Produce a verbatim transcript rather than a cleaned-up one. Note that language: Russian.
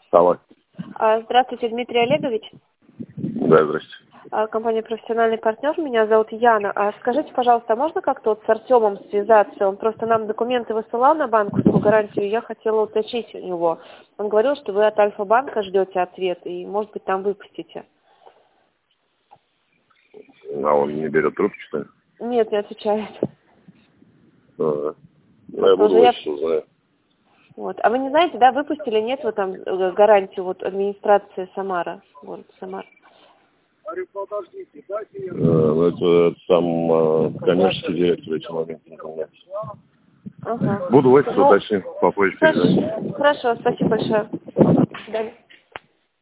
Алло. Здравствуйте, Дмитрий Олегович. Да, здрасте. Компания «Профессиональный партнер». Меня зовут Яна. А скажите, пожалуйста, можно как-то вот с Артемом связаться? Он просто нам документы высылал на банковскую гарантию, и я хотела уточнить у него. Он говорил, что вы от Альфа-банка ждете ответ, и, может быть, там выпустите. А он не берет трубку, что ли? Нет, не отвечает. Ага. Ну, я буду я... что знаю. Вот. А вы не знаете, да, выпустили, нет, вот там гарантию вот администрации Самара, город Самара? Ну, это там коммерческий директор этим моментом занимается. Ага. Буду в эти Ну, уточнить, попозже перезвонить. Хорошо, спасибо большое. До свидания.